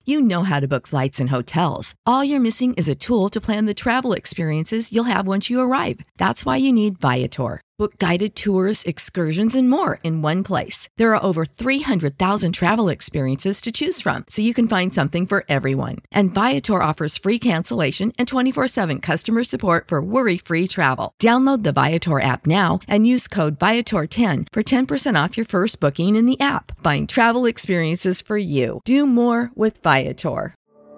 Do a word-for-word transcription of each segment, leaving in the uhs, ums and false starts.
You know how to book flights and hotels. All you're missing is a tool to plan the travel experiences you'll have once you arrive. That's why you need Viator. Book guided tours, excursions, and more in one place. There are over three hundred thousand travel experiences to choose from, so you can find something for everyone. And Viator offers free cancellation and twenty-four seven customer support for worry-free travel. Download the Viator app now and use code Viator ten for ten percent off your first booking in the app. Find travel experiences for you. Do more with Viator.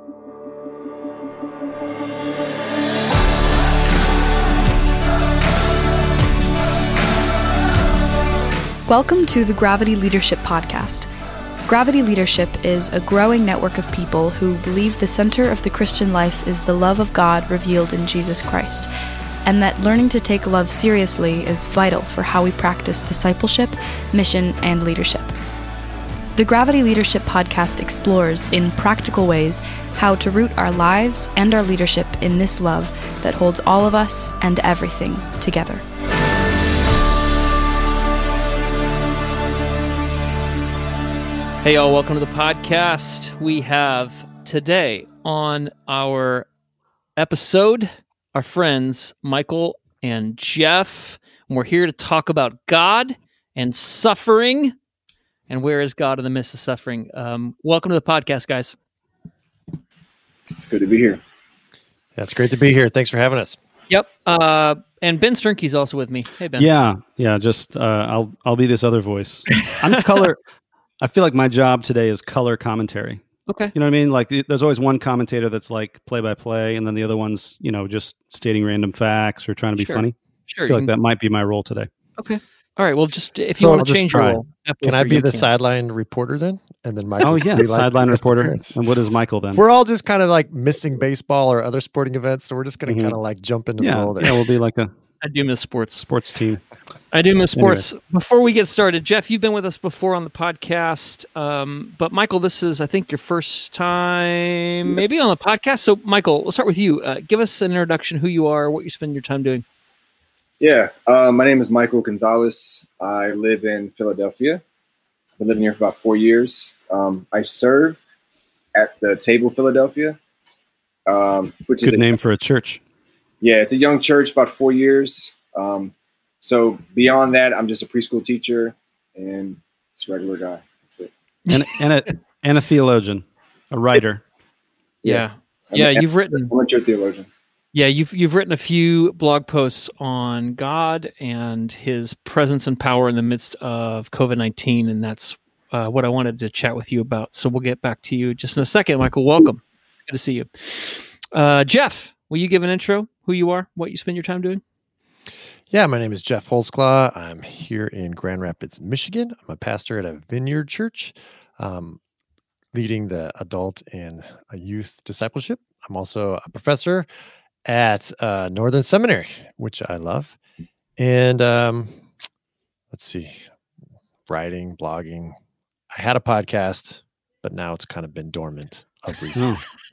Welcome to the Gravity Leadership Podcast. Gravity Leadership is a growing network of people who believe the center of the Christian life is the love of God revealed in Jesus Christ, and that learning to take love seriously is vital for how we practice discipleship, mission, and leadership. The Gravity Leadership Podcast explores, in practical ways, how to root our lives and our leadership in this love that holds all of us and everything together. Hey, y'all, welcome to the podcast. We have today on our episode our friends Michael and Jeff, and we're here to talk about God and suffering and where is God in the midst of suffering. Um, welcome to the podcast, guys. It's good to be here. That's great to be here. Thanks for having us. Yep. Uh, and Ben Sternke's also with me. Hey, Ben. Yeah, yeah. Just uh, I'll I'll be this other voice. I'm color. I feel like my job today is color commentary. Okay. You know what I mean? Like there's always one commentator that's like play by play, and then the other one's, you know, just stating random facts or trying to be Sure. funny. Sure. I feel like can... that might be my role today. Okay. All right. Well, just if So you I'll want to just change your try. role. Can I be you the can. sideline reporter then? And then Michael. Oh yeah, be like sideline the guest reporter. appearance? And what is Michael then? We're all just kind of like missing baseball or other sporting events, so we're just going to Mhm. kind of like jump into yeah, the role there. yeah. We'll be like a I do miss sports. sports team. I do miss sports. Before we get started, Jeff, you've been with us before on the podcast, um, but Michael, this is, I think, your first time maybe on the podcast. So, Michael, let's start with you. Uh, give us an introduction, who you are, what you spend your time doing. Yeah, uh, my name is Michael Gonzalez. I live in Philadelphia. I've been living here for about four years. Um, I serve at the Table Philadelphia, um, which Good is a, name for a church. Yeah, it's a young church, about four years. Um, so beyond that, I'm just a preschool teacher and just a regular guy. That's it. And and a and a theologian, a writer. Yeah, I'm yeah, a- you've written. I'm a church theologian. Yeah, you've you've written a few blog posts on God and His presence and power in the midst of COVID nineteen, and that's uh, what I wanted to chat with you about. So we'll get back to you just in a second. Michael, welcome. Good to see you. Uh, Jeff, will you give an intro? Who you are, what you spend your time doing? Yeah, my name is Jeff Holzclaw. I'm here in Grand Rapids, Michigan. I'm a pastor at a Vineyard Church, um, leading the adult and uh, youth discipleship. I'm also a professor at uh, Northern Seminary, which I love. And um, let's see, writing, blogging. I had a podcast, but now it's kind of been dormant of recent.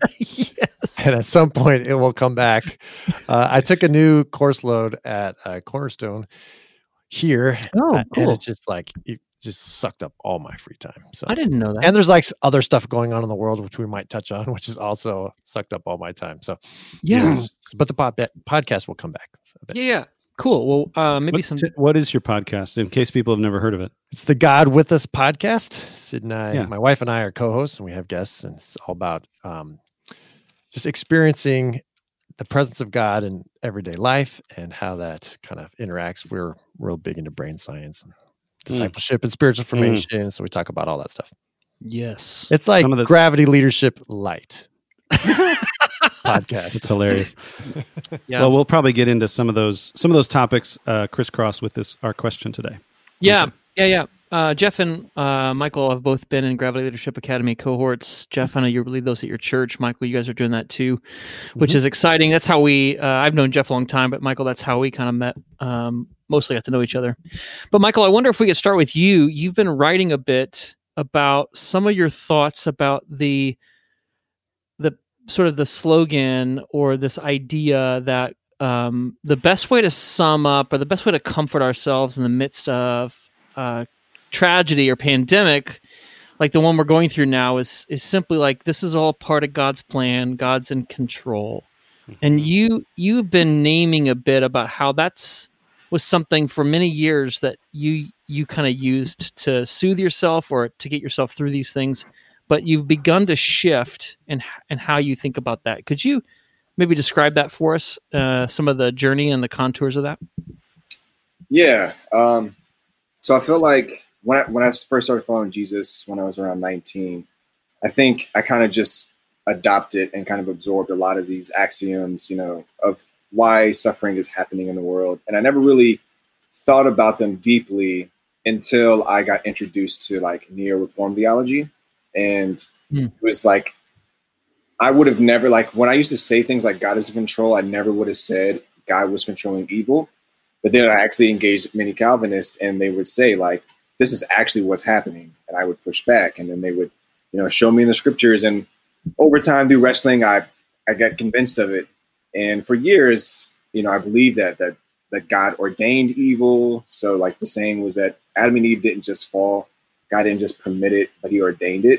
Yes. And at some point, it will come back. Uh, I took a new course load at uh, Cornerstone here. Oh, uh, cool. And it's just like, it just sucked up all my free time. So I didn't know that. And there's like other stuff going on in the world, which we might touch on, which is also sucked up all my time. So, yeah. yes. But the pod- podcast will come back. So Yeah, yeah. Cool. Well, uh, maybe What, some. what is your podcast? In case people have never heard of it. It's the God With Us podcast. Sid and I, Yeah. my wife and I are co-hosts, and we have guests, and it's all about um, just experiencing the presence of God in everyday life and how that kind of interacts. We're real big into brain science and discipleship and spiritual formation, so we talk about all that stuff. Yes. It's like Some of the- Gravity Leadership Light podcast. It's hilarious. Yeah. Well, we'll probably get into some of those some of those topics uh, crisscross with this our question today. Yeah, Okay. yeah, yeah. Uh, Jeff and uh, Michael have both been in Gravity Leadership Academy cohorts. Jeff, I know you lead those at your church. Michael, you guys are doing that too, which Mhm. is exciting. That's how we, uh, I've known Jeff a long time, but Michael, that's how we kind of met, um, mostly got to know each other. But Michael, I wonder if we could start with you. You've been writing a bit about some of your thoughts about the, the sort of the slogan or this idea that um, the best way to sum up or the best way to comfort ourselves in the midst of uh, tragedy or pandemic like the one we're going through now is is simply like this is all part of God's plan. God's in control. And you you've been naming a bit about how that's was something for many years that you you kind of used to soothe yourself or to get yourself through these things, but you've begun to shift in and how you think about that. Could you maybe describe that for us? Uh, some of the journey and the contours of that. Yeah. Um, so I feel like when I, when I first started following Jesus when I was around nineteen, I think I kind of just adopted and kind of absorbed a lot of these axioms, you know, of why suffering is happening in the world. And I never really thought about them deeply until I got introduced to like neo-reform theology. And mm. it was like, I would have never, like when I used to say things like God is in control, I never would have said God was controlling evil. But then I actually engaged many Calvinists and they would say like, this is actually what's happening. And I would push back and then they would, you know, show me in the scriptures. And over time through wrestling, I, I got convinced of it. And for years, you know, I believed that, that, that God ordained evil. So like the saying was that Adam and Eve didn't just fall. God didn't just permit it, but he ordained it.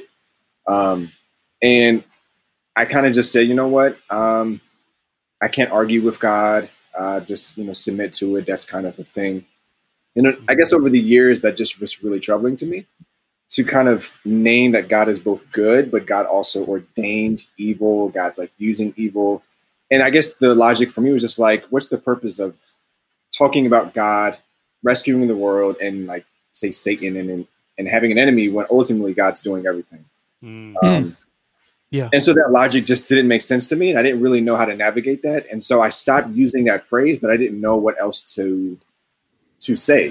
Um, and I kind of just said, you know what? Um, I can't argue with God. Uh, just, you know, submit to it. That's kind of the thing. And I guess over the years, that just was really troubling to me. To kind of name that God is both good, but God also ordained evil. God's like using evil. And I guess the logic for me was just like, what's the purpose of talking about God rescuing the world and like say Satan and and, and having an enemy when ultimately God's doing everything? Mm. Um, yeah. And so that logic just didn't make sense to me. And I didn't really know how to navigate that. And so I stopped using that phrase, but I didn't know what else to to say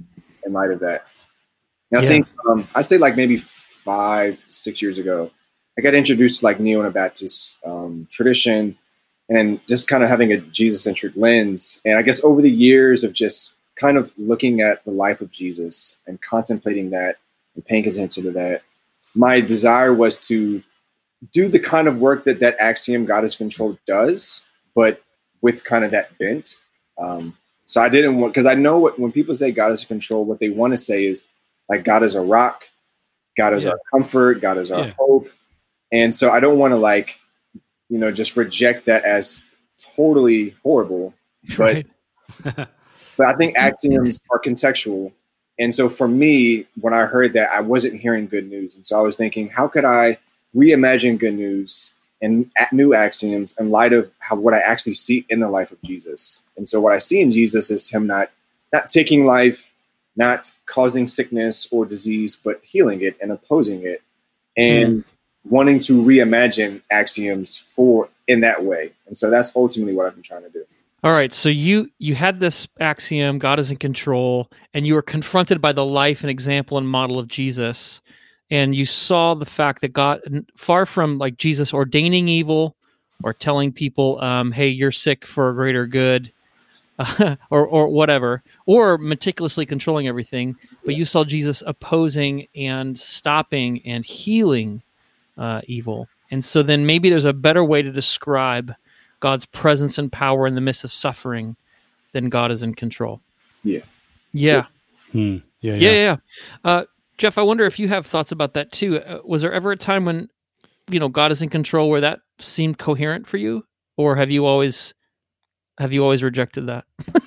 in light of that. And I yeah. think um, I'd say like maybe five, six years ago, I got introduced to like neo-Anabaptist um, tradition and just kind of having a Jesus-centric lens. And I guess over the years of just kind of looking at the life of Jesus and contemplating that and paying attention to that, my desire was to do the kind of work that that axiom God is controlled does, but with kind of that bent. Um, so I didn't want, because I know what when people say God is in control, what they want to say is like God is a rock, God is yeah. our comfort, God is our yeah. hope. And so I don't want to like, you know, just reject that as totally horrible. But, right. but I think axioms are contextual. And so for me, when I heard that, I wasn't hearing good news. And so I was thinking, how could I reimagine good news and new axioms in light of how what I actually see in the life of Jesus? And so what I see in Jesus is him not not taking life, not causing sickness or disease, but healing it and opposing it, and mm. wanting to reimagine axioms for in that way. And so that's ultimately what I've been trying to do. All right. So you you had this axiom, God is in control, and you were confronted by the life and example and model of Jesus. And you saw the fact that God, far from like Jesus ordaining evil or telling people, um, hey, you're sick for a greater good, uh, or or whatever, or meticulously controlling everything, but you saw Jesus opposing and stopping and healing uh, evil. And so then maybe there's a better way to describe God's presence and power in the midst of suffering than God is in control. Yeah. Yeah. So, hmm. Yeah. Yeah. Yeah. yeah. Uh, Jeff, I wonder if you have thoughts about that too. Uh, was there ever a time when, you know, God is in control where that seemed coherent for you, or have you always, have you always rejected that?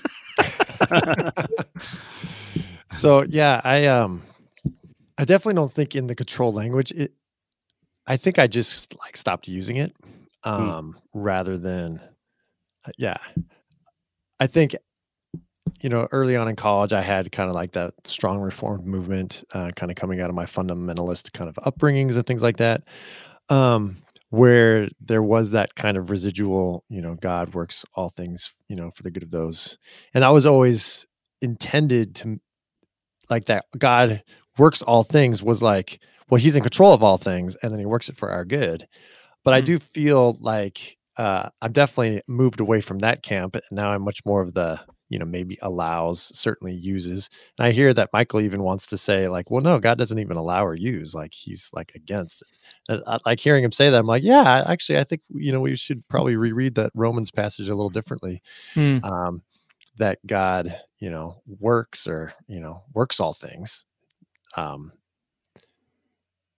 So yeah, I um, I definitely don't think in the control language. It, I think I just like stopped using it, um, hmm. rather than, yeah. I think. You know, early on in college, I had kind of like that strong reformed movement, uh, kind of coming out of my fundamentalist kind of upbringings and things like that, um, where there was that kind of residual, you know, God works all things, you know, for the good of those. And I was always intended to like that God works all things was like, well, he's in control of all things and then he works it for our good. But mm-hmm. I do feel like uh, I'm definitely moved away from that camp. And now I'm much more of the, you know, maybe allows, certainly uses. And I hear that Michael even wants to say like, well, no, God doesn't even allow or use, like he's like against it. And I, like hearing him say that, I'm like, yeah, actually, I think, you know, we should probably reread that Romans passage a little differently. Hmm. Um, that God, you know, works or, you know, works all things. Um,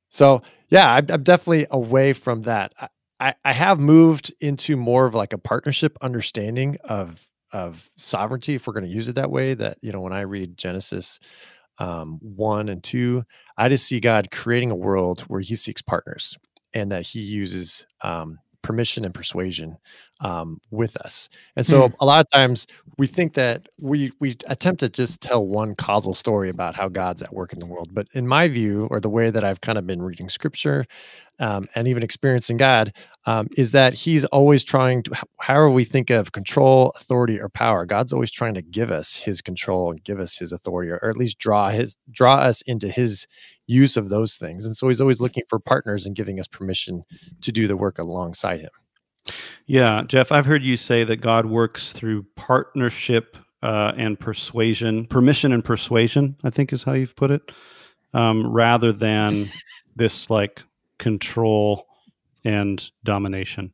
So yeah, I'm, I'm definitely away from that. I, I, I have moved into more of like a partnership understanding of of sovereignty, if we're going to use it that way. That, you know, when I read Genesis um, one and two, I just see God creating a world where he seeks partners and that he uses um, permission and persuasion um, with us. And so Hmm. a lot of times we think that we we attempt to just tell one causal story about how God's at work in the world. But in my view, or the way that I've kind of been reading scripture um, and even experiencing God, um, is that he's always trying to, however we think of control, authority, or power, God's always trying to give us his control and give us his authority, or, or at least draw his draw us into his use of those things. And so he's always looking for partners and giving us permission to do the work alongside him. Yeah, Jeff, I've heard you say that God works through partnership uh, and persuasion, permission and persuasion, I think is how you've put it, um, rather than this like control and domination.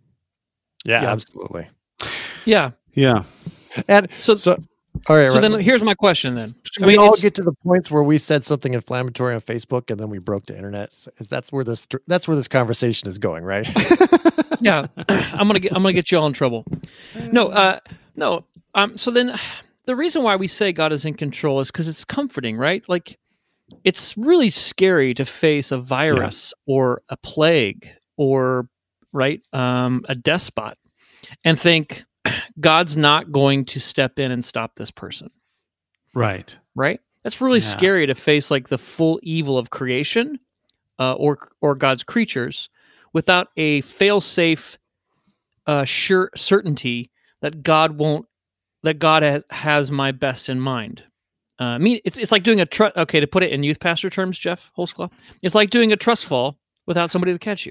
Yeah, Yeah. absolutely. Yeah. Yeah. And So, so, all right. so right. then here's my question then. Should I we mean, all it's- get to the points where we said something inflammatory on Facebook and then we broke the internet? So is that's where this that's where this conversation is going, right? yeah, I'm gonna get I'm gonna get you all in trouble. No, uh, no. Um, so then, the reason why we say God is in control is because it's comforting, right? Like, it's really scary to face a virus or a plague or right um, a despot and think God's not going to step in and stop this person. Right. Right? That's really Yeah. scary to face like the full evil of creation uh, or or God's creatures without a fail-safe, uh, sure certainty that God won't, that God has, has my best in mind. Uh, I mean, it's it's like doing a trust. Okay, to put it in youth pastor terms, Jeff Holzclaw, it's like doing a trust fall without somebody to catch you.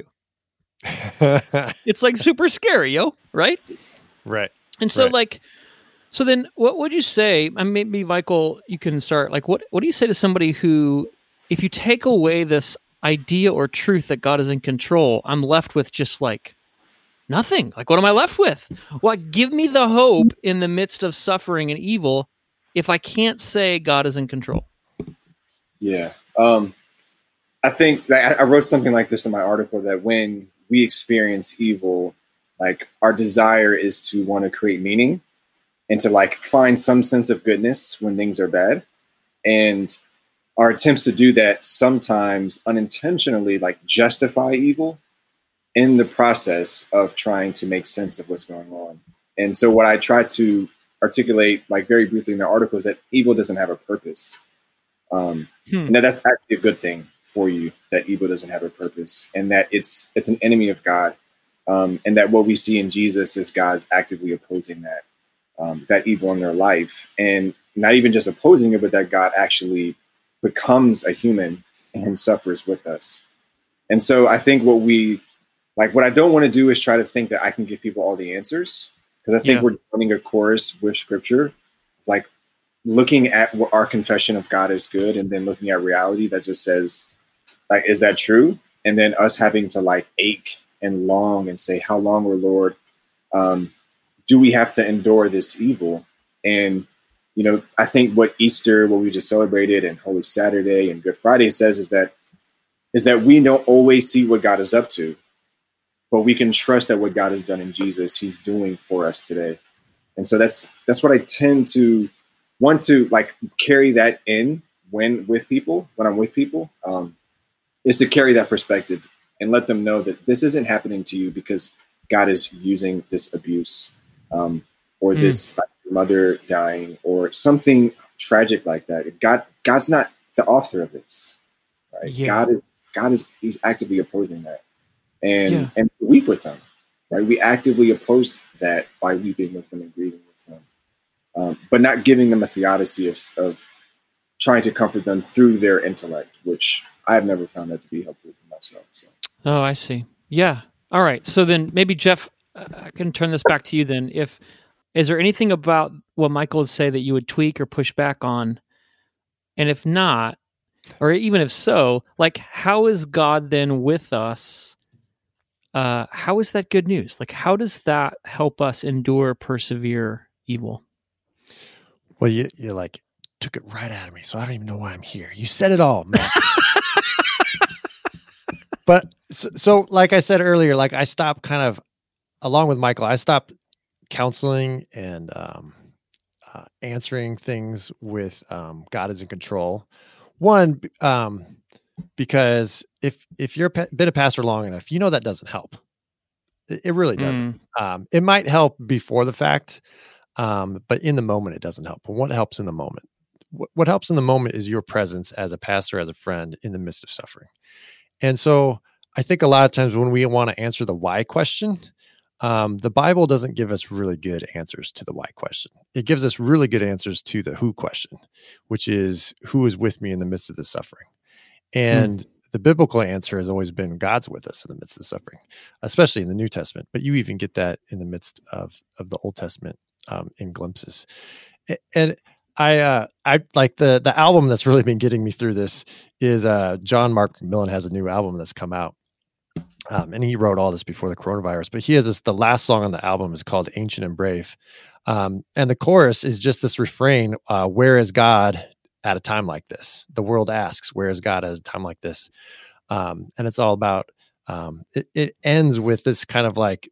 It's like super scary, yo, right? Right. And so, Right. like, so then, what would you say? I mean, maybe Michael, you can start. Like, what what do you say to somebody who, if you take away this idea or truth that God is in control, I'm left with just like nothing. Like, what am I left with? Well, give me the hope in the midst of suffering and evil if I can't say God is in control. Yeah. Um, I think that I I wrote something like this in my article, that when we experience evil, like our desire is to want to create meaning and to like find some sense of goodness when things are bad. And our attempts to do that sometimes unintentionally like justify evil in the process of trying to make sense of what's going on. And so what I tried to articulate like very briefly in the article is that evil doesn't have a purpose. Um, Hmm. and that that's actually a good thing for you, that evil doesn't have a purpose, and that it's it's an enemy of God. Um, and that what we see in Jesus is God's actively opposing that, um, that evil in their life, and not even just opposing it, but that God actually becomes a human and suffers with us. And so I think what we, like, what I don't want to do is try to think that I can give people all the answers, because I think Yeah. we're running a course with scripture, like looking at what our confession of God is good, and then looking at reality that just says, like, is that true? And then us having to like ache and long and say, how long, O Lord, um, do we have to endure this evil? And, you know, I think what Easter, what we just celebrated, and Holy Saturday and Good Friday says is that, is that we don't always see what God is up to, but we can trust that what God has done in Jesus, he's doing for us today. And so that's, that's what I tend to want to like carry that in when with people, when I'm with people, um, is to carry that perspective and let them know that this isn't happening to you because God is using this abuse, um, or Mm. this like, mother dying or something tragic like that. God, God's not the author of this, right? Yeah. God is, God is, he's actively opposing that, and Yeah. and weep with them, right? We actively oppose that by weeping with them and grieving with them, um, but not giving them a theodicy of, of trying to comfort them through their intellect, which I've never found that to be helpful for myself. So. Oh, I see. Yeah. All right. So then maybe Jeff, uh, I can turn this back to you then. If is there anything about what Michael would say that you would tweak or push back on? And if not, or even if so, like how is God then with us? Uh, how is that good news? Like how does that help us endure, persevere evil? Well, you you like took it right out of me, so I don't even know why I'm here. You said it all, man. but so, so like I said earlier, like I stopped kind of along with Michael, I stopped counseling and um, uh, answering things with um, God is in control. One, um, because if if you've been a pastor long enough, you know that doesn't help. It, it really doesn't. Mm. Um, it might help before the fact, um, but in the moment, it doesn't help. But what helps in the moment? What, what helps in the moment is your presence as a pastor, as a friend in the midst of suffering. And so I think a lot of times when we want to answer the why question, um, the Bible doesn't give us really good answers to the why question. It gives us really good answers to the who question, which is who is with me in the midst of the suffering. And mm. the biblical answer has always been God's with us in the midst of the suffering, especially in the New Testament. But you even get that in the midst of, of the Old Testament um, in glimpses. And I, uh, I like the the album that's really been getting me through this is uh, John Mark McMillan has a new album that's come out. Um, and he wrote all this before the coronavirus, but he has this, the last song on the album is called Ancient and Brave. Um, and the chorus is just this refrain, uh, where is God at a time like this? The world asks, where is God at a time like this? Um, and it's all about, um, it, it ends with this kind of like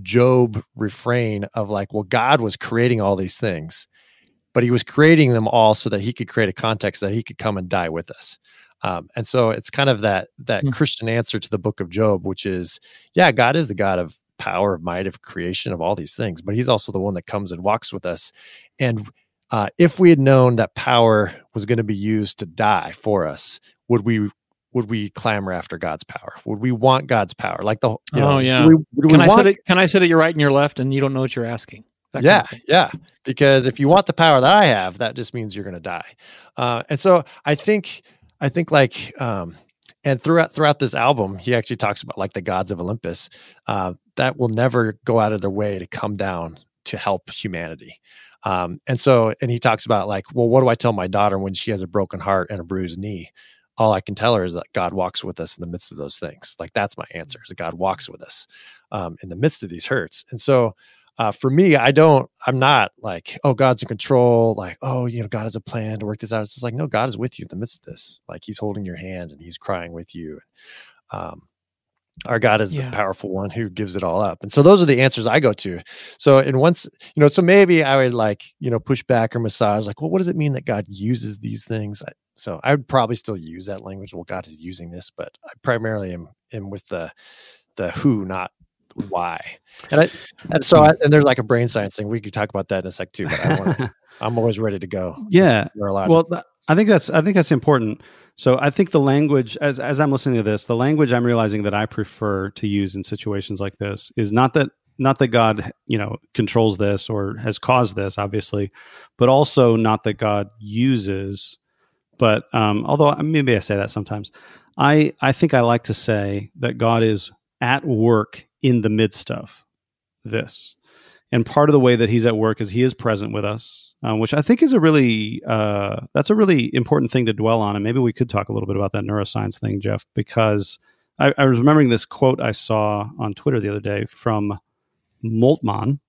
Job refrain of like, well, God was creating all these things, but he was creating them all so that he could create a context that he could come and die with us. Um, and so it's kind of that that mm-hmm. Christian answer to the book of Job, which is, yeah, God is the God of power, of might, of creation, of all these things, but he's also the one that comes and walks with us. And uh, if we had known that power was going to be used to die for us, would we would we clamor after God's power? Would we want God's power? Like the you know, oh yeah. Do we, do can we I want... sit it? Can I sit at your right and your left, and you don't know what you're asking? That yeah, kind of yeah. Because if you want the power that I have, that just means you're going to die. Uh, and so I think. I think like, um, and throughout throughout this album, he actually talks about like the gods of Olympus uh, that will never go out of their way to come down to help humanity. Um, and so, and he talks about like, well, what do I tell my daughter when she has a broken heart and a bruised knee? All I can tell her is that God walks with us in the midst of those things. Like that's my answer, is that God walks with us um, in the midst of these hurts. And so, Uh, for me, I don't, I'm not like, oh, God's in control. Like, oh, you know, God has a plan to work this out. It's just like, no, God is with you in the midst of this. Like he's holding your hand and he's crying with you. Um, our God is yeah. the powerful one who gives it all up. And so those are the answers I go to. So in once, you know, so maybe I would like, you know, push back or massage like, well, what does it mean that God uses these things? I, so I would probably still use that language. Well, God is using this, but I primarily am, am with the, the who, not why. And I, and so I, and there's like a brain science thing. We could talk about that in a sec too, but I want to, I'm always ready to go. Yeah. Well, I think that's, I think that's important. So I think the language, as, as I'm listening to this, the language I'm realizing that I prefer to use in situations like this is not that, not that God, you know, controls this or has caused this, obviously, but also not that God uses, but um, although maybe I say that sometimes, I, I think I like to say that God is at work in the midst of this. And part of the way that he's at work is he is present with us, uh, which I think is a really, uh, that's a really important thing to dwell on. And maybe we could talk a little bit about that neuroscience thing, Jeff, because I, I was remembering this quote I saw on Twitter the other day from Moltmann.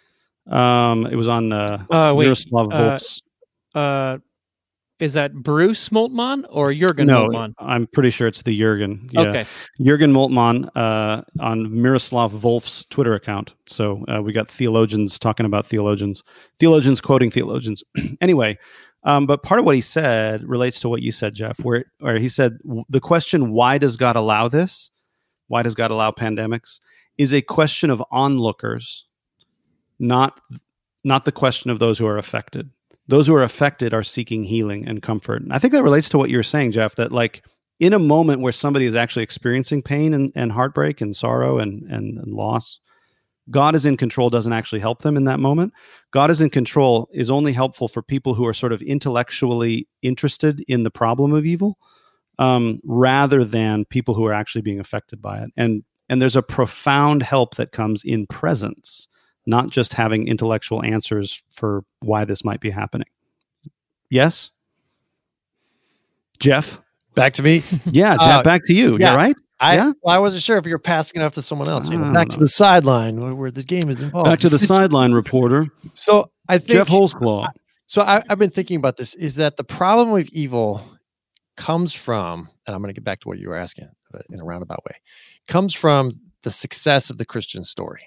Um, it was on uh, uh, wait, Miroslav Volf's. Uh, uh, Is that Bruce Moltmann or Jürgen no, Moltmann? I'm pretty sure it's the Jürgen. Yeah. Okay. Jürgen Moltmann uh, on Miroslav Volf's Twitter account. So uh, we got theologians talking about theologians, theologians quoting theologians. Anyway, um, but part of what he said relates to what you said, Jeff, where, where he said the question, why does God allow this? Why does God allow pandemics? Is a question of onlookers, not, not the question of those who are affected. Those who are affected are seeking healing and comfort. And I think that relates to what you were saying, Jeff, that like in a moment where somebody is actually experiencing pain and, and heartbreak and sorrow and, and, and loss, God is in control doesn't actually help them in that moment. God is in control is only helpful for people who are sort of intellectually interested in the problem of evil, um, rather than people who are actually being affected by it. And, and there's a profound help that comes in presence, not just having intellectual answers for why this might be happening. Yes? Jeff? Back to me? Yeah, Jeff, uh, back to you. Yeah, right? I, yeah? Well, I wasn't sure if you were passing it off to someone else. You know, back know. to the sideline where, where the game is involved. Back to the sideline, reporter. So I think... Jeff Holzclaw. So I, I've been thinking about this, is that the problem with evil comes from, and I'm going to get back to what you were asking, but in a roundabout way, comes from the success of the Christian story.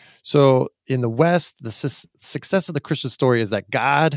So in the West, the su- success of the Christian story is that God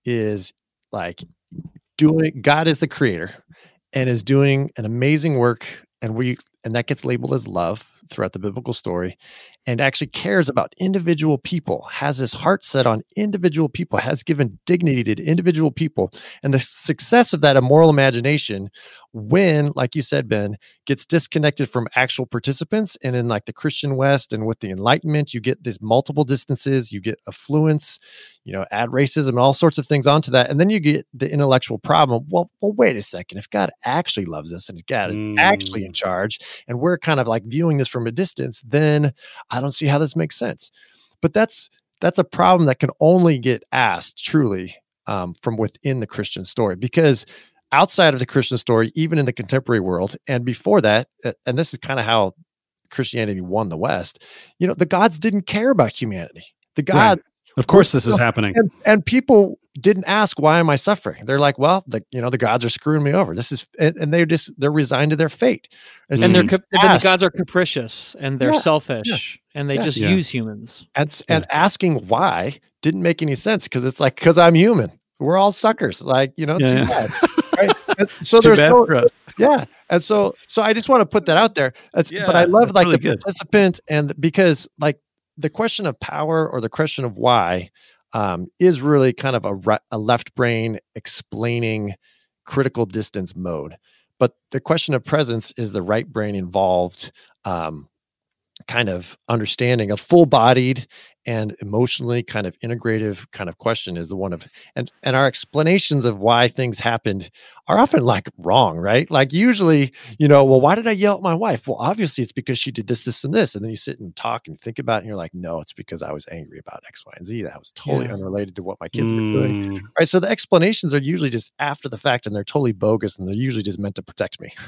is like doing, God is the creator and is doing an amazing work. And we, and that gets labeled as love throughout the biblical story, and actually cares about individual people, has his heart set on individual people, has given dignity to individual people. And the success of that immoral imagination, when, like you said, Ben, gets disconnected from actual participants. And in like the Christian West and with the Enlightenment, you get these multiple distances, you get affluence, you know, add racism and all sorts of things onto that. And then you get the intellectual problem. Well, well, wait a second. If God actually loves us and God is Mm. actually in charge, and we're kind of like viewing this from a distance, then I don't see how this makes sense. But that's that's a problem that can only get asked truly um, from within the Christian story, because outside of the Christian story, even in the contemporary world, and before that, and this is kind of how Christianity won the West, you know, the gods didn't care about humanity. The gods, Right. Of course, this is happening. and, and people didn't ask, why am I suffering? They're like, well, the you know the gods are screwing me over. This is, and, and they're just they're resigned to their fate. And they're Mhm. cap- and then the gods are capricious and they're Yeah, selfish and they yeah. just Yeah. use humans. And, s- and asking why didn't make any sense, because it's like, because I'm human. We're all suckers. Like, you know, Yeah, too yeah. bad. Right? And so Too there's bad no, for us. yeah. And so, so I just want to put that out there. That's- but I Yeah, love that's like really the good. participant, and because like the question of power or the question of why um, is really kind of a, re- a left brain explaining critical distance mode. But the question of presence is the right brain involved um, kind of understanding. A full bodied and emotionally kind of integrative kind of question is the one of, and and our explanations of why things happened are often like wrong, right? Like usually, you know, well, why did I yell at my wife? Well, obviously it's because she did this, this, and this. And then you sit and talk and think about it, and you're like, no, it's because I was angry about X, Y, and Z. That was totally Yeah. unrelated to what my kids were doing. Mm. Right. So the explanations are usually just after the fact, and they're totally bogus, and they're usually just meant to protect me.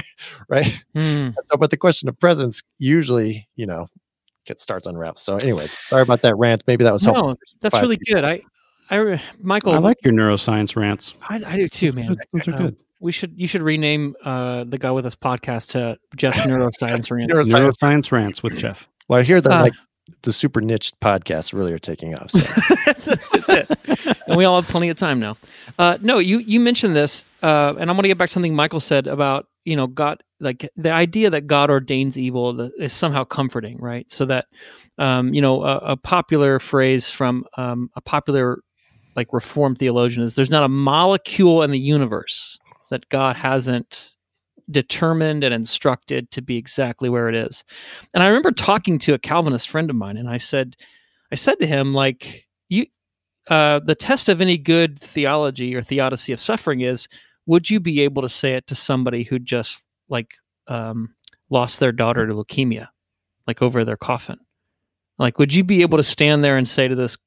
Right. Hmm. So, but the question of presence usually, you know, gets starts unwrapped. So anyway, sorry about that rant. Maybe that was helpful. No, that's Five really people. good. I, I, re- Michael, I like your neuroscience rants. I, I do too, man. Those are Uh, good. We should, you should rename uh, the guy with us podcast to Jeff's Neuroscience Rants. Neuroscience. Neuroscience rants with Jeff. Well, I hear that Uh, like the super niche podcasts really are taking off. So. that's, that's it. And we all have plenty of time now. Uh, no, you you mentioned this, uh, and I'm going to get back to something Michael said about, you know, God, like the idea that God ordains evil is somehow comforting, right? So that, um, you know, a, a popular phrase from um, a popular like Reformed theologian is, "There's not a molecule in the universe that God hasn't determined and instructed to be exactly where it is." And I remember talking to a Calvinist friend of mine, and I said, I said to him, like, you, uh, the test of any good theology or theodicy of suffering is, would you be able to say it to somebody who just like um, lost their daughter to leukemia, like over their coffin? Like, would you be able to stand there and say to this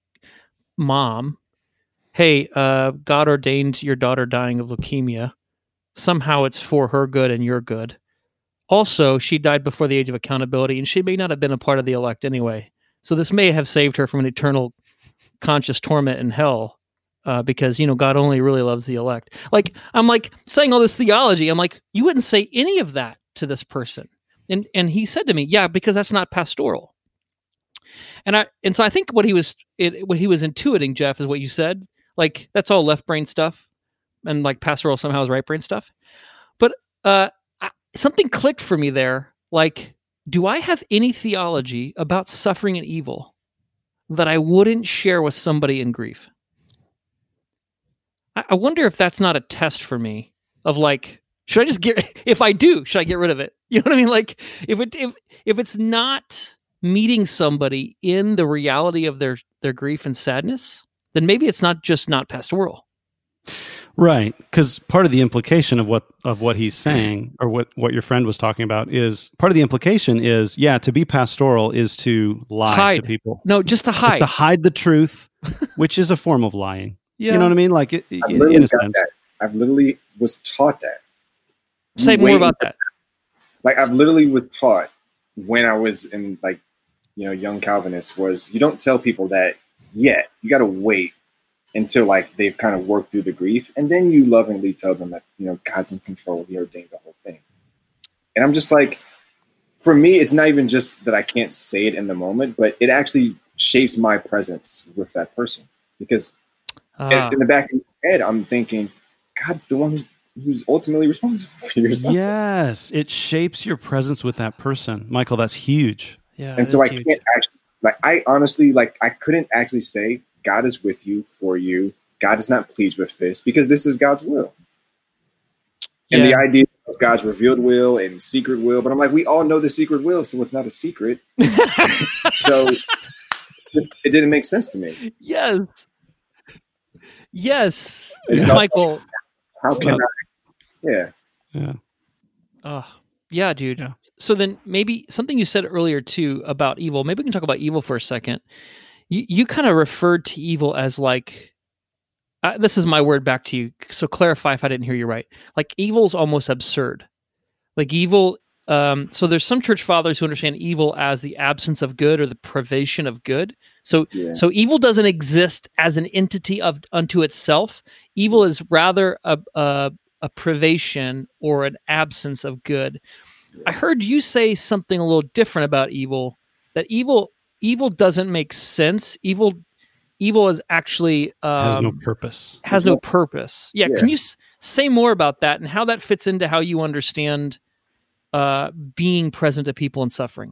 mom, "Hey, uh, God ordained your daughter dying of leukemia. Somehow it's for her good and your good. Also, she died before the age of accountability, and she may not have been a part of the elect anyway. So this may have saved her from an eternal conscious torment in hell, uh, because, you know, God only really loves the elect." Like, I'm like saying all this theology. I'm like, you wouldn't say any of that to this person. And and he said to me, yeah, because that's not pastoral. And I and so I think what he was it, what he was intuiting, Jeff, is what you said. Like, that's all left brain stuff, and like pastoral somehow is right brain stuff. But uh, I, something clicked for me there. Like, do I have any theology about suffering and evil that I wouldn't share with somebody in grief? I, I wonder if that's not a test for me of like, should I just get, if I do, should I get rid of it? You know what I mean? Like, if it if if it's not meeting somebody in the reality of their their grief and sadness, then maybe it's not just not pastoral. Right, because part of the implication of what of what he's saying, or what, what your friend was talking about, is part of the implication is, yeah, to be pastoral is to lie Hide. to people. No, just to It's hide. to hide the truth, which is a form of lying. Yeah. You know what I mean? Like, it, I've in, literally in a got sense. that. I've literally was taught that. Say You more wait- about that. Like I've literally was taught when I was in like, you know, young Calvinist, was you don't tell people that yet. You got to wait until like they've kind of worked through the grief, and then you lovingly tell them that, you know, God's in control. He ordained the whole thing. And I'm just like, for me, it's not even just that I can't say it in the moment, but it actually shapes my presence with that person. Because Ah. in the back of my head, I'm thinking, God's the one who's, who's ultimately responsible for your suffering. Yes, it shapes your presence with that person. Michael, that's huge. Yeah. And so I huge. can't actually, like, I honestly, like, I couldn't actually say, God is with you, for you. God is not pleased with this, because this is God's will. And yeah. the idea of God's revealed will and secret will, but I'm like, we all know the secret will, so it's not a secret. So it, it didn't make sense to me. Yes. Yes. Yeah. Michael. How can yeah. I? Yeah. Yeah. Oh, yeah, dude. Yeah. So then maybe something you said earlier too about evil, maybe we can talk about evil for a second. You, you kind of referred to evil as like, Uh, this is my word back to you. So clarify if I didn't hear you right. Like evil's almost absurd. Like evil. Um, so there's some church fathers who understand evil as the absence of good or the privation of good. So, yeah. so evil doesn't exist as an entity of unto itself. Evil is rather a, a, a privation or an absence of good. Yeah. I heard you say something a little different about evil, that evil, evil doesn't make sense. Evil Evil is actually um, has no purpose. Has no purpose. Yeah. yeah. Can you s- say more about that and how that fits into how you understand uh, being present to people in suffering?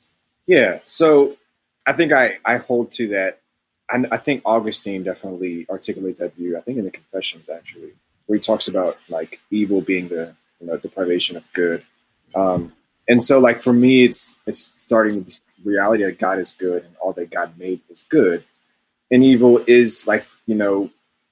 Yeah. So I think I, I hold to that. I, I think Augustine definitely articulates that view. I think in the Confessions, actually, where he talks about like evil being the you know the privation of good. Um, and so, like for me, it's it's starting with this reality that God is good and all that God made is good. And evil is like, you know,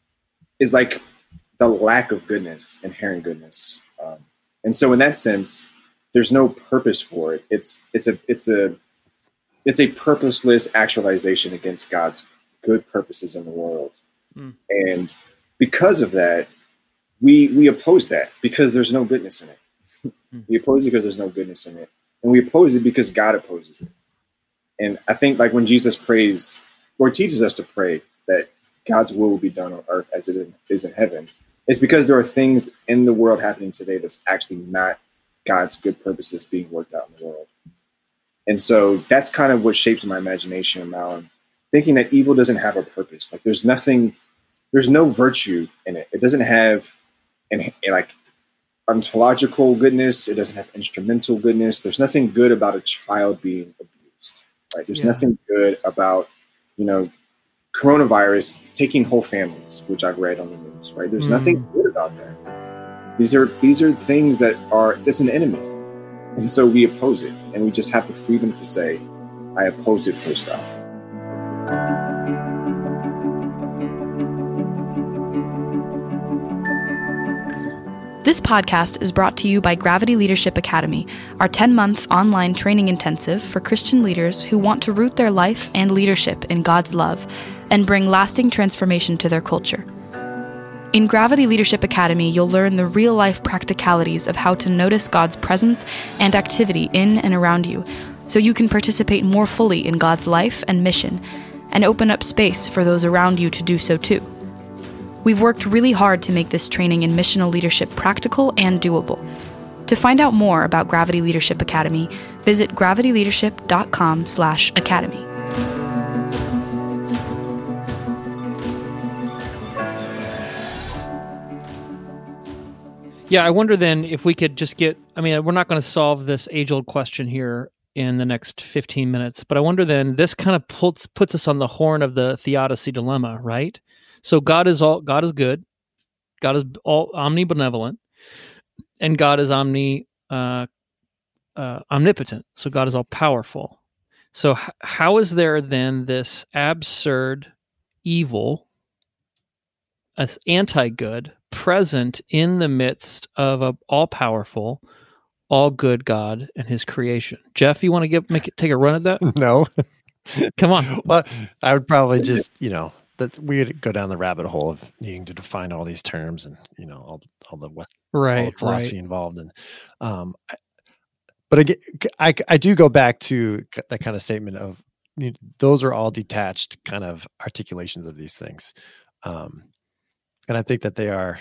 is like the lack of goodness, inherent goodness. Um, and so in that sense, there's no purpose for it. It's it's a it's a it's a purposeless actualization against God's good purposes in the world. Mm. And because of that, we we oppose that because there's no goodness in it. Mm. We oppose it because there's no goodness in it. And we oppose it because God opposes it. And I think like when Jesus prays, Lord teaches us to pray that God's will will be done on earth as it is in heaven. It's because there are things in the world happening today that's actually not God's good purposes being worked out in the world. And so that's kind of what shapes my imagination around thinking that evil doesn't have a purpose. Like there's nothing, there's no virtue in it. It doesn't have an, like ontological goodness. It doesn't have instrumental goodness. There's nothing good about a child being abused. Right? There's yeah. nothing good about you know, coronavirus taking whole families, which I've read on the news, right? There's mm. nothing good about that. These are these are things that are, it's an enemy. And so we oppose it. And we just have the freedom to say, I oppose it, full stop. This podcast is brought to you by Gravity Leadership Academy, our ten-month online training intensive for Christian leaders who want to root their life and leadership in God's love and bring lasting transformation to their culture. In Gravity Leadership Academy, you'll learn the real-life practicalities of how to notice God's presence and activity in and around you, so you can participate more fully in God's life and mission, and open up space for those around you to do so too. We've worked really hard to make this training in missional leadership practical and doable. To find out more about Gravity Leadership Academy, visit gravityleadership.com slash academy. Yeah, I wonder then if we could just get, I mean, we're not going to solve this age-old question here in the next fifteen minutes, but I wonder then, this kind of puts puts us on the horn of the theodicy dilemma, right? So God is all God is good, God is all omnibenevolent, and God is omni uh, uh, omnipotent. So God is all powerful. So h- how is there then this absurd evil, as anti-good, present in the midst of a all powerful, all good God and His creation? Jeff, you want to give make it take a run at that? No, come on. Well, I would probably just you know. That we would go down the rabbit hole of needing to define all these terms and you know all all the what right, all the philosophy right. involved and um, but again, I I do go back to that kind of statement of you know, those are all detached kind of articulations of these things, um, and I think that they are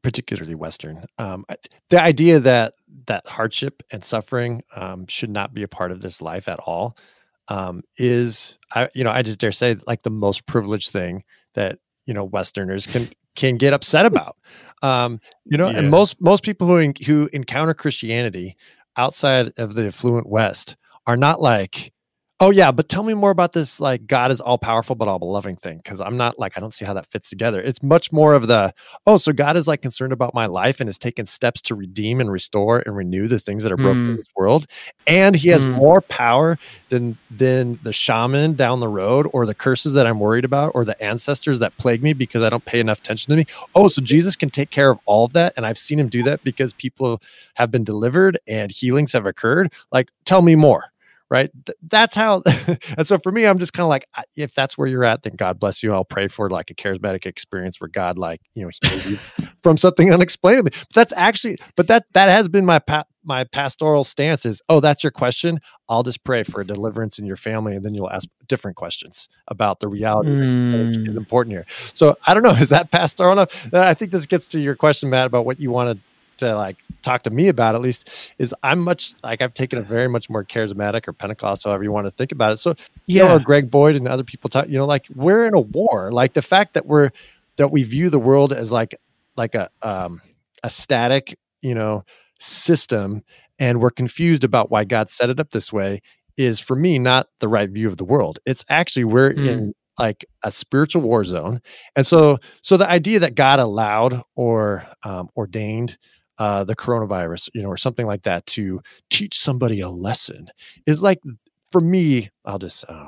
particularly Western. Um, the idea that that hardship and suffering um, should not be a part of this life at all um, is, I, you know, I just dare say, like the most privileged thing that you know Westerners can can get upset about. Um, you know, yeah. and most most people who who encounter Christianity outside of the affluent West are not like, oh yeah, but tell me more about this, like God is all powerful but all loving thing. Cause I'm not like, I don't see how that fits together. It's much more of the, oh, so God is like concerned about my life and has taken steps to redeem and restore and renew the things that are broken mm. in this world. And he has mm. more power than, than the shaman down the road or the curses that I'm worried about or the ancestors that plague me because I don't pay enough attention to me. Oh, so Jesus can take care of all of that. And I've seen him do that because people have been delivered and healings have occurred. Like, tell me more. Right. Th- that's how. And so for me, I'm just kind of like, if that's where you're at, then God bless you. I'll pray for like a charismatic experience where God, like, you know, heals you from something unexplainably. But that's actually, but that, that has been my, pa- my pastoral stance is, oh, that's your question. I'll just pray for a deliverance in your family. And then you'll ask different questions about the reality mm. that is important here. So I don't know. Is that pastoral enough? I think this gets to your question, Matt, about what you wanted to like talk to me about, at least, is I'm much like I've taken a very much more charismatic or Pentecostal, however you want to think about it. So yeah, you know, Greg Boyd and other people talk, you know, like we're in a war. Like the fact that we're that we view the world as like like a um a static, you know, system, and we're confused about why God set it up this way is for me not the right view of the world. It's actually we're mm. in like a spiritual war zone. And so so the idea that God allowed or um ordained uh, the coronavirus, you know, or something like that to teach somebody a lesson is like, for me, I'll just, uh,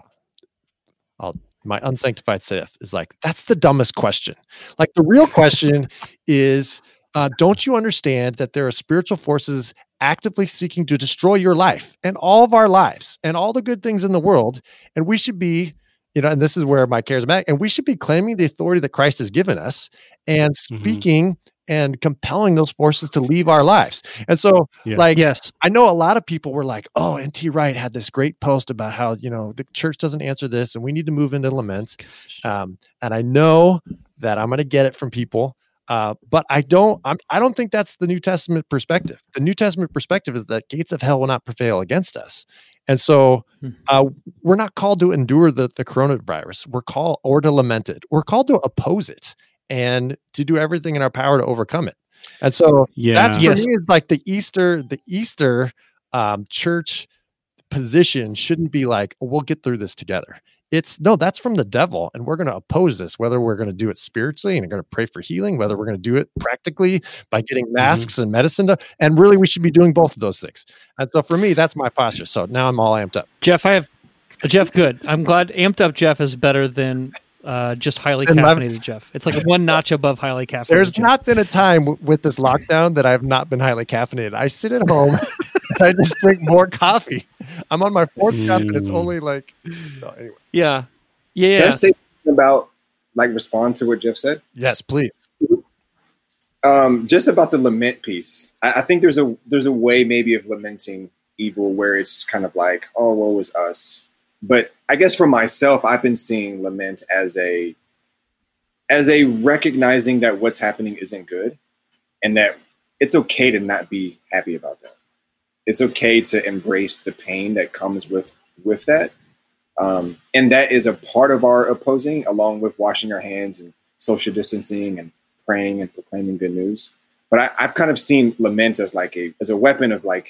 I'll, my unsanctified Sith is like, that's the dumbest question. Like the real question is, uh, don't you understand that there are spiritual forces actively seeking to destroy your life and all of our lives and all the good things in the world? And we should be, you know, and this is where my charismatic, and we should be claiming the authority that Christ has given us and speaking mm-hmm. and compelling those forces to leave our lives. And so yeah. like, yes, I know a lot of people were like, oh, N T Wright had this great post about how, you know, the church doesn't answer this and we need to move into lament. Um, and I know that I'm going to get it from people. Uh, but I don't, I'm, I don't think that's the New Testament perspective. The New Testament perspective is that gates of hell will not prevail against us. And so uh, we're not called to endure the, the coronavirus. We're called, or to lament it. We're called to oppose it and to do everything in our power to overcome it. And so yeah. that's for yes. me is like the Easter, the Easter um, church position shouldn't be like, oh, we'll get through this together. It's no, that's from the devil. And we're going to oppose this, whether we're going to do it spiritually and we're going to pray for healing, whether we're going to do it practically by getting masks mm-hmm. and medicine. To, and really, we should be doing both of those things. And so for me, that's my posture. So now I'm all amped up. Jeff, I have Jeff. Good. I'm glad amped up Jeff is better than uh, just highly and caffeinated my, Jeff. It's like one notch above highly caffeinated. There's Jeff. not been a time w- with this lockdown that I've not been highly caffeinated. I sit at home and I just drink more coffee. I'm on my fourth mm. cup and it's only like, so anyway. Yeah. Yeah. yeah. Can I say something about, like, respond to what Jeff said? Yes, please. Um, just about the lament piece. I, I think there's a there's a way maybe of lamenting evil where it's kind of like, oh, woe is us. But I guess for myself, I've been seeing lament as a as a recognizing that what's happening isn't good and that it's okay to not be happy about that. It's okay to embrace the pain that comes with with that. Um, and that is a part of our opposing, along with washing our hands and social distancing and praying and proclaiming good news. But I, I've kind of seen lament as like a as a weapon of like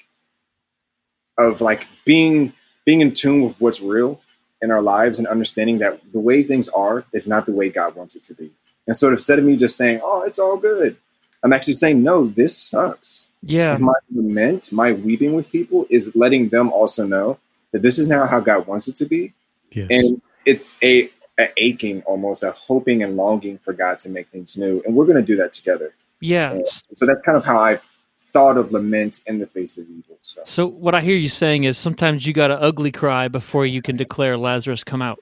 of like being being in tune with what's real in our lives and understanding that the way things are is not the way God wants it to be. And sort of instead of me just saying, oh, it's all good, I'm actually saying, no, this sucks. Yeah. And my lament, my weeping with people is letting them also know that this is now how God wants it to be. Yes. And it's a, a aching, almost a hoping and longing for God to make things new. And we're going to do that together. Yeah. And so that's kind of how I've thought of lament in the face of evil. So, so what I hear you saying is sometimes you got to ugly cry before you can declare Lazarus come out.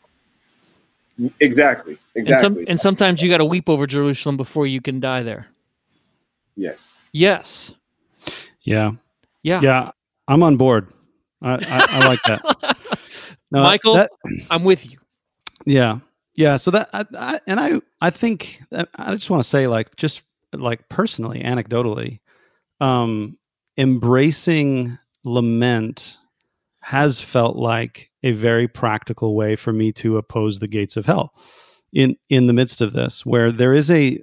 Exactly. Exactly. And, some, and sometimes you got to weep over Jerusalem before you can die there. Yes. Yes. Yeah. Yeah. Yeah. I'm on board. I, I, I like that. No, Michael, that, I'm with you. Yeah. Yeah. So that, I, I, and I, I think, I just want to say, like, just like personally, anecdotally, um, embracing lament has felt like a very practical way for me to oppose the gates of hell in, in the midst of this, where there is a,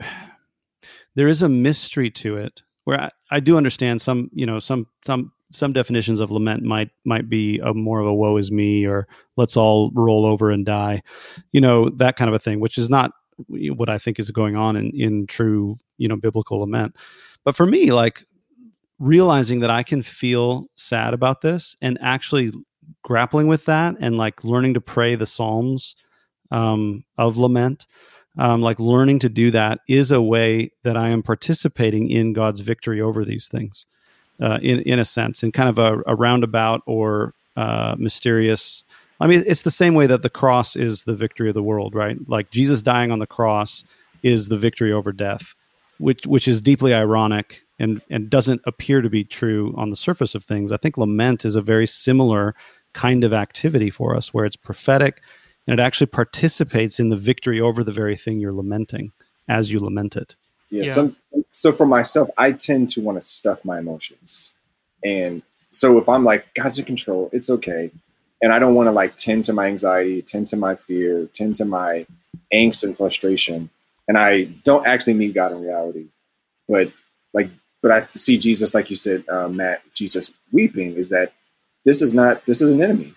there is a mystery to it, where I, I do understand some, you know, some, some, some definitions of lament might, might be a more of a woe is me, or let's all roll over and die, you know, that kind of a thing, which is not what I think is going on in, in true, you know, biblical lament. But for me, like, realizing that I can feel sad about this and actually grappling with that, and like learning to pray the Psalms um, of lament, um, like learning to do that is a way that I am participating in God's victory over these things, uh, in in a sense, in kind of a, a roundabout or uh, mysterious. I mean, it's the same way that the cross is the victory of the world, right? Like Jesus dying on the cross is the victory over death, which which is deeply ironic and and doesn't appear to be true on the surface of things. I think lament is a very similar kind of activity for us, where it's prophetic and it actually participates in the victory over the very thing you're lamenting as you lament it. Yeah. Yeah. Some, so for myself, I tend to want to stuff my emotions. And so if I'm like, God's in control, it's okay. And I don't want to like tend to my anxiety, tend to my fear, tend to my angst and frustration. And I don't actually meet God in reality. But like, but I see Jesus, like you said, uh, Matt, Jesus weeping, is that this is not, this is an enemy.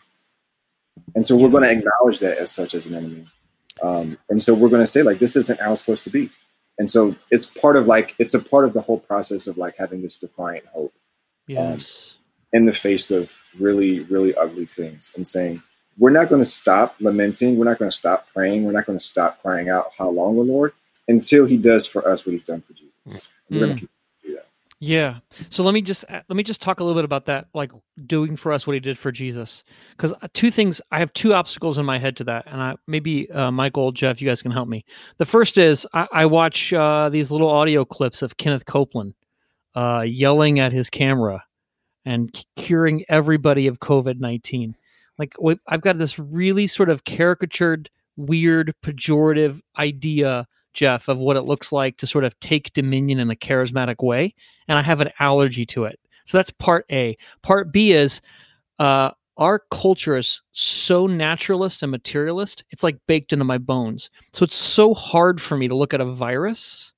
And so we're going to acknowledge that as such, as an enemy. Um, and so we're going to say like, this isn't how it's supposed to be. And so it's part of like, it's a part of the whole process of like having this defiant hope. Yes. Um, in the face of really, really ugly things, and saying, we're not going to stop lamenting. We're not going to stop praying. We're not going to stop crying out, how long, O Lord, until he does for us what he's done for Jesus. And we're Mm. going to keep do that. Yeah. So let me just let me just talk a little bit about that, like doing for us what he did for Jesus. Because two things, I have two obstacles in my head to that, and I maybe uh, Michael, Jeff, you guys can help me. The first is I, I watch uh, these little audio clips of Kenneth Copeland uh, yelling at his camera and c- curing everybody of COVID nineteen. Like wh- I've got this really sort of caricatured, weird, pejorative idea, Jeff, of what it looks like to sort of take dominion in a charismatic way. And I have an allergy to it. So that's part A. Part B is uh, our culture is so naturalist and materialist. It's like baked into my bones. So it's so hard for me to look at a virus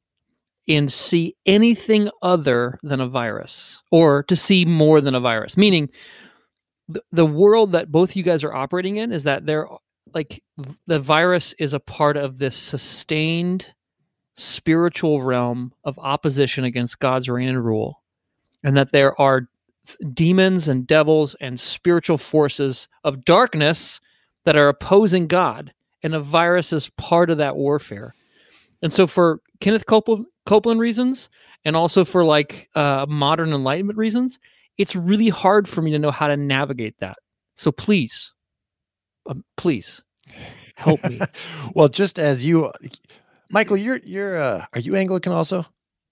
and see anything other than a virus, or to see more than a virus. Meaning the, the world that both you guys are operating in is that they're like the virus is a part of this sustained spiritual realm of opposition against God's reign and rule, and that there are demons and devils and spiritual forces of darkness that are opposing God, and a virus is part of that warfare. And so for Kenneth Copeland, Copeland reasons, and also for like uh, modern enlightenment reasons, it's really hard for me to know how to navigate that. So please, um, please help me. Well, just as you, Michael, you're you're uh, are you Anglican also?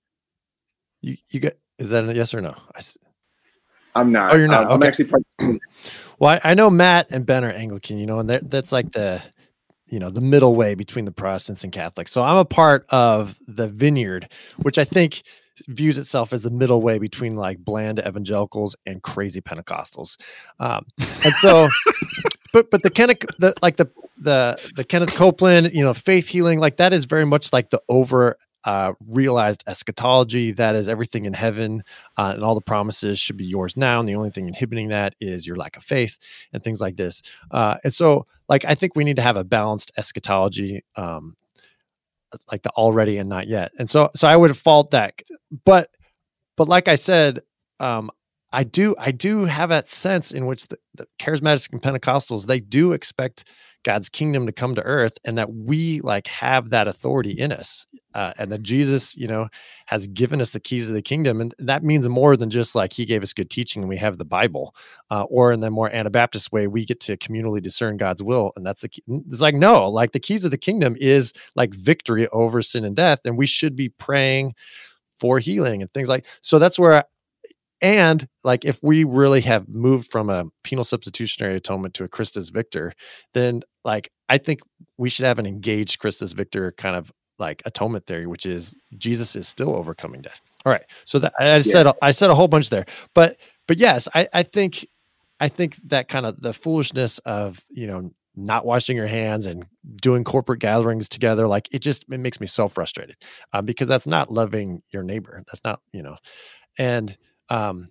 You you got is that a yes or no? I s I'm not. Oh, you're not. I'm, I'm Okay. actually part. Well, I, I know Matt and Ben are Anglican, you know, and they're- that's like the, you know, the middle way between the Protestants and Catholics. So I'm a part of the Vineyard, which I think views itself as the middle way between like bland evangelicals and crazy Pentecostals. Um, and so, but but the Kenneth, the like the the the Kenneth Copeland, you know, faith healing, like that is very much like the over uh, realized eschatology. That is everything in heaven, uh, and all the promises should be yours now. And the only thing inhibiting that is your lack of faith and things like this. Uh, and so, like, I think we need to have a balanced eschatology, um, like the already and not yet. And so, so I would fault that, but, but like I said, um, I do, I do have that sense in which the, the charismatics and Pentecostals, they do expect God's kingdom to come to earth, and that we like have that authority in us, uh, and that Jesus, you know, has given us the keys of the kingdom. And that means more than just like he gave us good teaching and we have the Bible, uh, or in the more Anabaptist way, we get to communally discern God's will. And that's the key. It's like, no, like the keys of the kingdom is like victory over sin and death. And we should be praying for healing and things like, so that's where I, and like, if we really have moved from a penal substitutionary atonement to a Christus Victor, then like, I think we should have an engaged Christus Victor kind of like atonement theory, which is Jesus is still overcoming death. All right. So that I said, yeah. I said a whole bunch there, but, but yes, I, I think, I think that kind of the foolishness of, you know, not washing your hands and doing corporate gatherings together, like it just, it makes me so frustrated um, because that's not loving your neighbor. That's not, you know, and, um,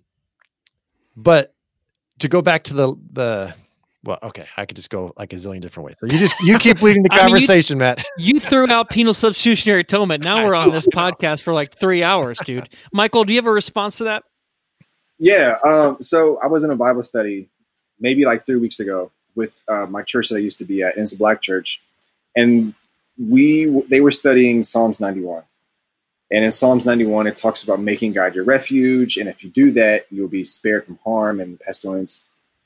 but to go back to the, the, well, okay, I could just go like a zillion different ways. So you just, you keep leading the conversation, I mean, you, Matt. You threw out penal substitutionary atonement. Now we're on this podcast for like three hours, dude. Michael, do you have a response to that? Yeah. Um, so I was in a Bible study maybe like three weeks ago with uh, my church that I used to be at, and it's a Black church. And we, they were studying Psalms ninety-one. And in Psalms ninety-one, it talks about making God your refuge. And if you do that, you'll be spared from harm and pestilence.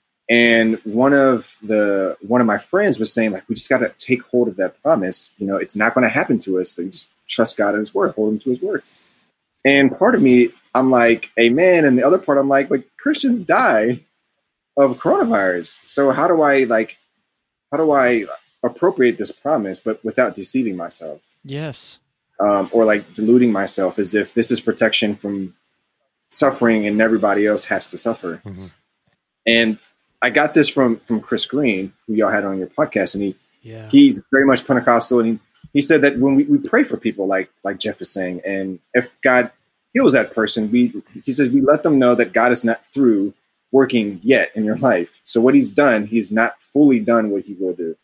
And one of the one of my friends was saying, like, we just got to take hold of that promise. You know, it's not going to happen to us. So you just trust God and his word, hold him to his word. And part of me, I'm like, amen. And the other part, I'm like, but Christians die of coronavirus. So how do I like, how do I appropriate this promise, but without deceiving myself? Yes. Um, or like deluding myself as if this is protection from suffering and everybody else has to suffer. Mm-hmm. And I got this from from Chris Green, who y'all had on your podcast, and he yeah. he's very much Pentecostal, and he, he said that when we, we pray for people, like like Jeff is saying, and if God heals that person, we he says we let them know that God is not through working yet in your life. So what he's done, he's not fully done what he will do.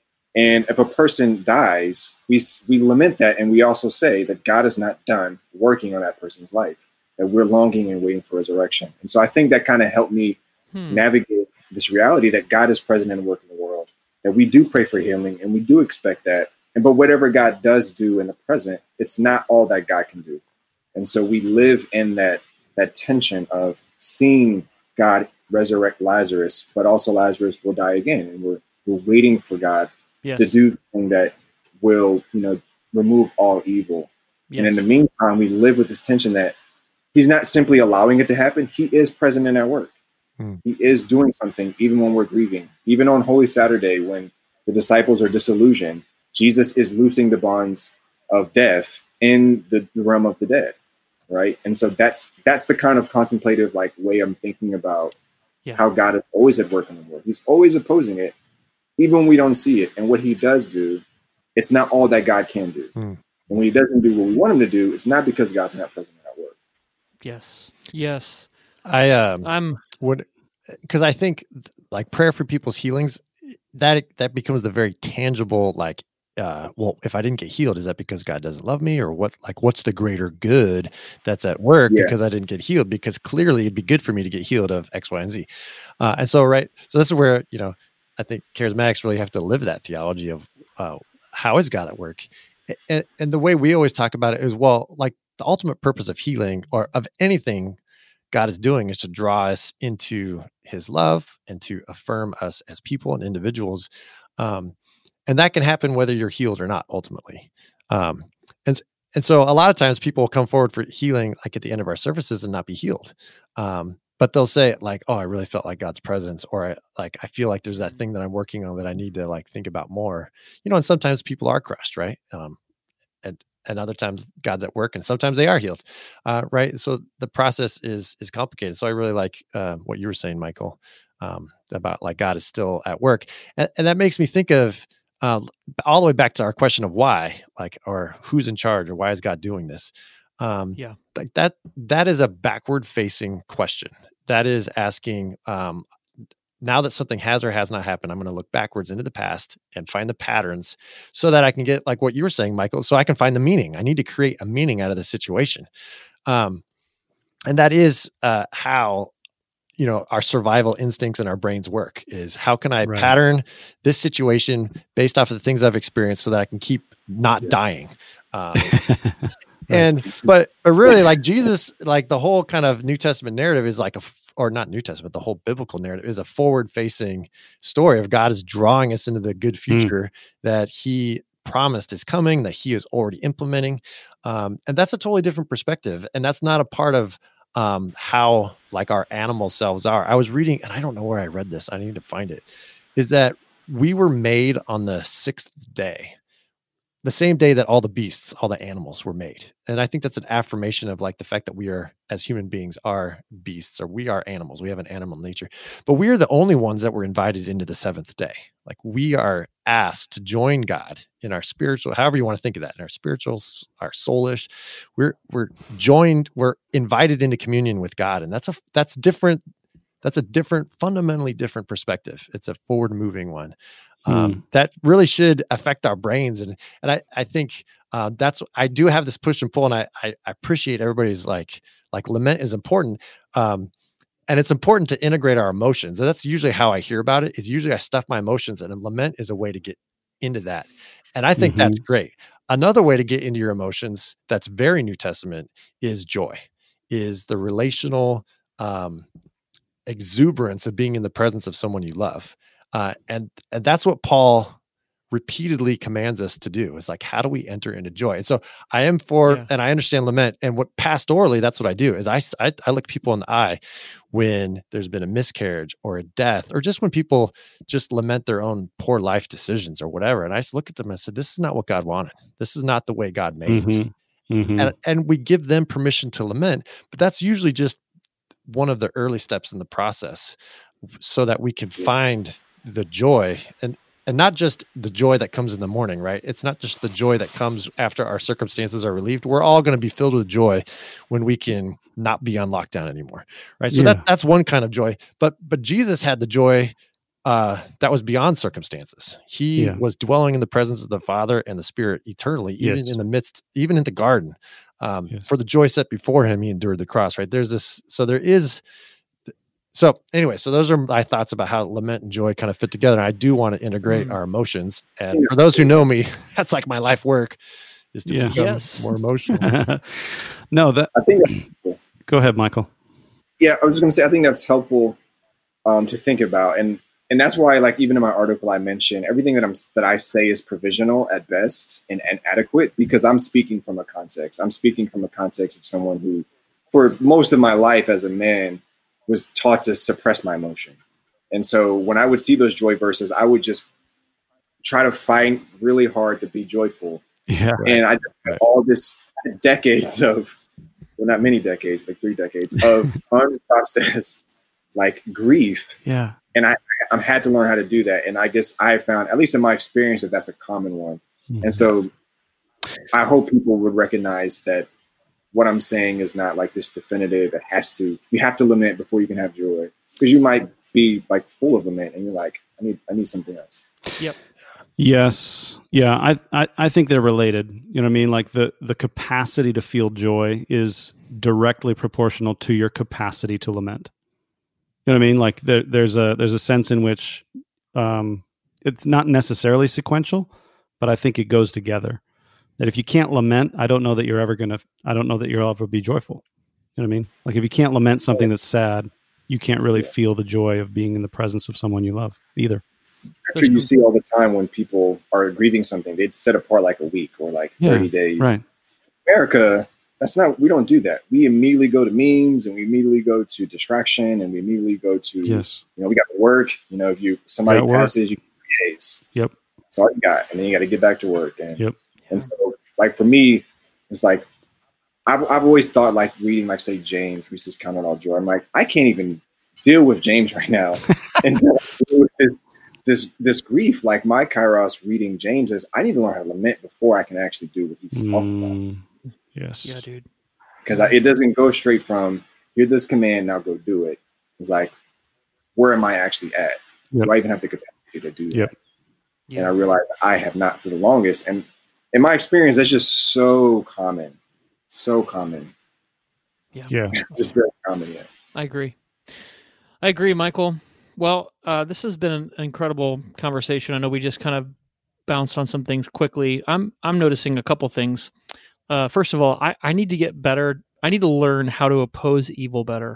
And if a person dies, we we lament that, and we also say that God is not done working on that person's life, that we're longing and waiting for resurrection. And so I think that kind of helped me hmm. navigate this reality that God is present and work in the world, that we do pray for healing and we do expect that. And but whatever God does do in the present, it's not all that God can do. And so we live in that that tension of seeing God resurrect Lazarus, but also Lazarus will die again. And we're we're waiting for God yes. to do the thing that will, you know, remove all evil. Yes. And in the meantime, we live with this tension that he's not simply allowing it to happen. He is present in our work. Hmm. He is doing something even when we're grieving. Even on Holy Saturday, when the disciples are disillusioned, Jesus is loosing the bonds of death in the, the realm of the dead, right? And so that's that's the kind of contemplative like way I'm thinking about yeah. how God is always at work in the world. He's always opposing it, even when we don't see it. And what he does do, it's not all that God can do. Hmm. And when he doesn't do what we want him to do, it's not because God's not present at work. Yes. Yes. I um I'm would because I think like prayer for people's healings, that that becomes the very tangible like uh well, if I didn't get healed, is that because God doesn't love me, or what? Like what's the greater good that's at work yeah. because I didn't get healed? Because clearly it'd be good for me to get healed of X, Y, and Z. Uh, and so right, so this is where you know I think charismatics really have to live that theology of uh, how is God at work, and, and the way we always talk about it is well, like the ultimate purpose of healing or of anything God is doing is to draw us into his love and to affirm us as people and individuals. Um, and that can happen whether you're healed or not, ultimately. Um, and, and so a lot of times people will come forward for healing, like at the end of our services, and not be healed. Um, but they'll say like, oh, I really felt like God's presence, or I, like, I feel like there's that thing that I'm working on that I need to like think about more, you know, and sometimes people are crushed, right? Um, and, and other times God's at work, and sometimes they are healed. Uh, right. So the process is, is complicated. So I really like uh, what you were saying, Michael, um, about like God is still at work. And, and that makes me think of uh, all the way back to our question of why, like, or who's in charge, or why is God doing this? Um, yeah. Like that, that is a backward facing question. That is asking, um, now that something has or has not happened, I'm going to look backwards into the past and find the patterns so that I can get like what you were saying, Michael, so I can find the meaning. I need to create a meaning out of the situation. Um, and that is uh, how, you know, our survival instincts and our brains work, is how can I right. pattern this situation based off of the things I've experienced so that I can keep not yeah. dying. Um, and, but, but really like Jesus, like the whole kind of New Testament narrative is like a, or not New Testament, the whole biblical narrative is a forward facing story of God is drawing us into the good future mm. that he promised is coming, that he is already implementing. Um, and that's a totally different perspective. And that's not a part of um, how like our animal selves are. I was reading, and I don't know where I read this, I need to find it, is that we were made on the sixth day. the same day that all the beasts, all the animals were made. And I think that's an affirmation of like the fact that we are, as human beings, are beasts, or we are animals. We have an animal nature, but we are the only ones that were invited into the seventh day. Like we are asked to join God in our spiritual, however you want to think of that, in our spirituals, our soulish, we're, we're joined, we're invited into communion with God. And that's a, that's different. That's a different, fundamentally different perspective. It's a forward moving one. Um, mm. That really should affect our brains. And, and I, I think, uh, that's, I do have this push and pull, and I, I, I appreciate everybody's like, like lament is important. Um, and it's important to integrate our emotions. And that's usually how I hear about it, is usually I stuff my emotions, and lament is a way to get into that. And I think mm-hmm. that's great. Another way to get into your emotions that's very New Testament is joy, is the relational, um, exuberance of being in the presence of someone you love. Uh, and, and that's what Paul repeatedly commands us to do, is like, how do we enter into joy? And so I am for, yeah. and I understand lament, and what pastorally, that's what I do is I, I, I look people in the eye when there's been a miscarriage or a death, or just when people just lament their own poor life decisions or whatever. And I just look at them and said, this is not what God wanted. This is not the way God made mm-hmm. it. Mm-hmm. And, and we give them permission to lament, but that's usually just one of the early steps in the process, so that we can find the joy, and and not just the joy that comes in the morning, right? It's not just the joy that comes after our circumstances are relieved. We're all going to be filled with joy when we can not be on lockdown anymore, right? So yeah. that that's one kind of joy. But but Jesus had the joy uh, that was beyond circumstances. He yeah. was dwelling in the presence of the Father and the Spirit eternally, even yes. in the midst, even in the garden. Um, yes. For the joy set before him, he endured the cross, right? There's this, so there is, so anyway, so those are my thoughts about how lament and joy kind of fit together. And I do want to integrate mm. our emotions. And for those who know me, that's like my life work, is to yeah. become yes. more emotional. no, that, I think that's, go ahead, Michael. Yeah, I was going to say, I think that's helpful um, to think about. And and that's why, like, even in my article, I mentioned everything that I'm that I say is provisional at best and, and adequate, because I'm speaking from a context. I'm speaking from a context of someone who, for most of my life as a man, was taught to suppress my emotion. And so when I would see those joy verses, I would just try to fight really hard to be joyful. Yeah. And I right. all this decades of, well, not many decades, like three decades of unprocessed like grief. Yeah. And I, I had to learn how to do that. And I guess I found, at least in my experience, that that's a common one. Mm-hmm. And so I hope people would recognize that what I'm saying is not like this definitive. It has to, you have to lament before you can have joy, because you might be like full of lament and you're like, I need, I need something else. Yep. Yes. Yeah. I, I, I think they're related. You know what I mean? Like the, the capacity to feel joy is directly proportional to your capacity to lament. You know what I mean? Like there, there's a, there's a sense in which um, it's not necessarily sequential, but I think it goes together. That if you can't lament, I don't know that you're ever going to, I don't know that you'll ever be joyful. You know what I mean? Like if you can't lament something that's sad, you can't really feel the joy of being in the presence of someone you love either. Actually, you see all the time when people are grieving something, they'd set apart like a week or like thirty yeah, days. Right. America, that's not, we don't do that. We immediately go to memes, and we immediately go to distraction, and we immediately go to, yes. you know, we got to work. You know, if you, somebody passes, you get three days. Yep. That's all you got. And then you got to get back to work. And, yep. and so like for me, it's like, I've, I've always thought like reading, like say James, which is Count It All Joy. I'm like, I can't even deal with James right now. And so with this, this, this grief, like my Kairos reading James is, I need to learn how to lament before I can actually do what he's mm, talking about. Yes. Yeah, dude. Because it doesn't go straight from, hear this command, now go do it. It's like, where am I actually at? Yep. Do I even have the capacity to do yep. that? Yep. And I realized I have not for the longest. And in my experience, that's just so common. So common. Yeah. Yeah. It's just very common, yeah. I agree. I agree, Michael. Well, uh, this has been an incredible conversation. I know we just kind of bounced on some things quickly. I'm I'm noticing a couple things. Uh, first of all, I, I need to get better. I need to learn how to oppose evil better.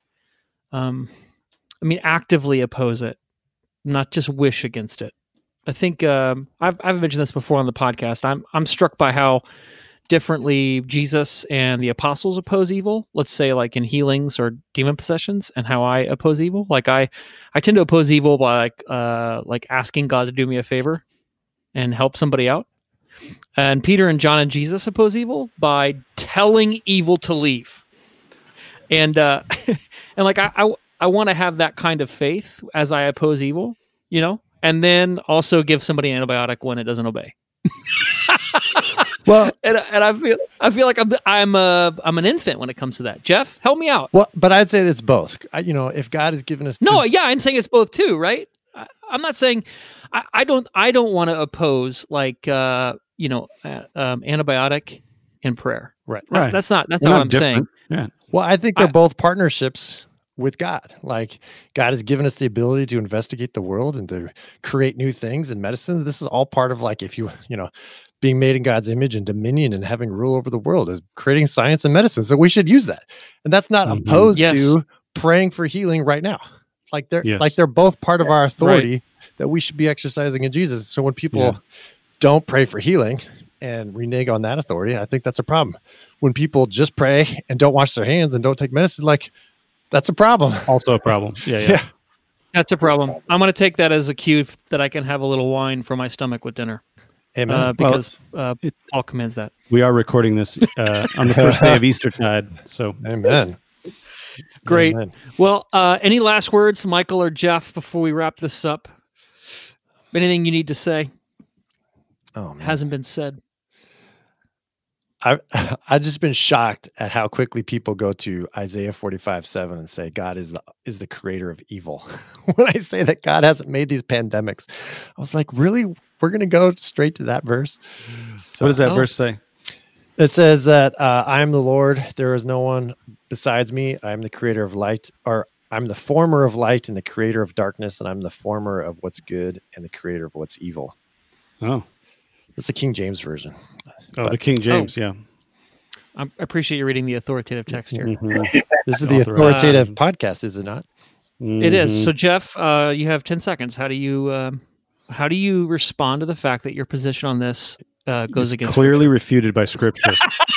Um, I mean, actively oppose it, not just wish against it. I think um, I've I've mentioned this before on the podcast. I'm I'm struck by how differently Jesus and the apostles oppose evil. Let's say like in healings or demon possessions, and how I oppose evil. Like I I tend to oppose evil by like uh like asking God to do me a favor and help somebody out. And Peter and John and Jesus oppose evil by telling evil to leave. And uh, and like I I, I want to have that kind of faith as I oppose evil, you know, and then also give somebody an antibiotic when it doesn't obey. Well, and and I feel I feel like I'm I'm a I'm an infant when it comes to that. Jeff, help me out. well, but I'd say it's both. I, you know, if God has given us No, yeah, I'm saying it's both too, right? I, I'm not saying I, I don't I don't want to oppose like uh, you know uh, um, antibiotic and prayer. right, Uh, Right. That's not that's They're not not what I'm different. saying. Yeah. Well, I think they're I- both partnerships with God. Like God has given us the ability to investigate the world and to create new things and medicines. This is all part of like if you you know being made in God's image and dominion and having rule over the world is creating science and medicine. So we should use that, and that's not Mhm. opposed Yes. to praying for healing right now. Like they're Yes. like they're both part of our authority that we should be exercising in Jesus. So when people Yeah. don't pray for healing and renege on that authority, I think that's a problem. When people just pray and don't wash their hands and don't take medicine, like that's a problem. Also a problem. Yeah, yeah. Yeah. That's a problem. I'm going to take that as a cue f- that I can have a little wine for my stomach with dinner. Amen. Uh, Well, because uh, Paul commands that. We are recording this uh, on the first day of Eastertide. So Amen. Great. Amen. Well, uh, any last words, Michael or Jeff, before we wrap this up? Anything you need to say Oh man. hasn't been said. I I've just been shocked at how quickly people go to Isaiah forty-five seven and say God is the is the creator of evil. When I say that God hasn't made these pandemics, I was like, really? We're gonna go straight to that verse? So what does that Oh. verse say? it says that uh, I am the Lord, there is no one besides me. I am the creator of light, or I'm the former of light and the creator of darkness, and I'm the former of what's good and the creator of what's evil. Oh, That's the King James version. oh But- the King James. Yeah. I appreciate you reading the authoritative text here. Mhm. This is the Authorized. authoritative podcast, is it not? It is. Mhm. So, Jeff, uh, you have ten seconds. How do you um, how do you respond to the fact that your position on this uh, goes It's against clearly refuted by Scripture.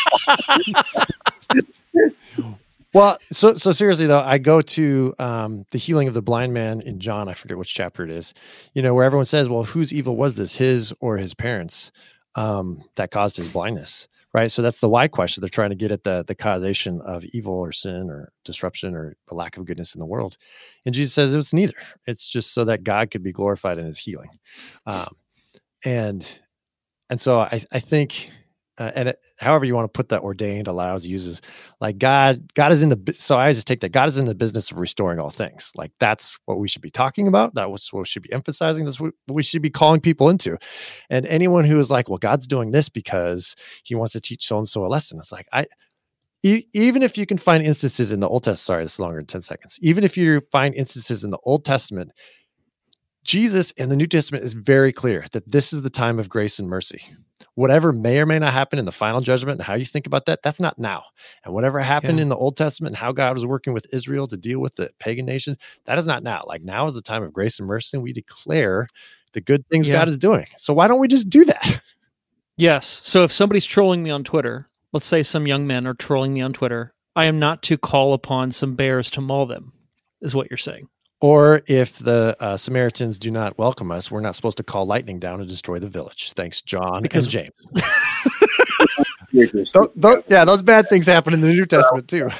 Well, so so seriously though, I go to um, the healing of the blind man in John. I forget which chapter it is. You know, where everyone says, "Well, whose evil was this, his or his parents, um, that caused his blindness?" Right. So that's the why question. They're trying to get at the the causation of evil or sin or disruption or the lack of goodness in the world. And Jesus says it was neither. It's just so that God could be glorified in His healing. Um, and and so I I think. Uh, and it, however you want to put that, ordained, allows, uses, like God, God is in the, bu- so I just take that God is in the business of restoring all things. Like that's what we should be talking about. That was what we should be emphasizing. That's what we should be calling people into. And anyone who is like, well, God's doing this because He wants to teach so-and-so a lesson. It's like, I, e- even if you can find instances in the Old Testament, sorry, this is longer than ten seconds. Even if you find instances in the Old Testament, Jesus in the New Testament is very clear that this is the time of grace and mercy. Whatever may or may not happen in the final judgment and how you think about that, that's not now. And whatever happened Yeah. in the Old Testament and how God was working with Israel to deal with the pagan nations, that is not now. Like now is the time of grace and mercy, and we declare the good things Yeah. God is doing. So why don't we just do that? Yes. So if somebody's trolling me on Twitter, let's say some young men are trolling me on Twitter, I am not to call upon some bears to maul them, is what you're saying. Or if the uh, Samaritans do not welcome us, we're not supposed to call lightning down and destroy the village. Thanks, John Because- and James. Ridiculous. Tho- tho- yeah, those bad things happen in the New Testament too.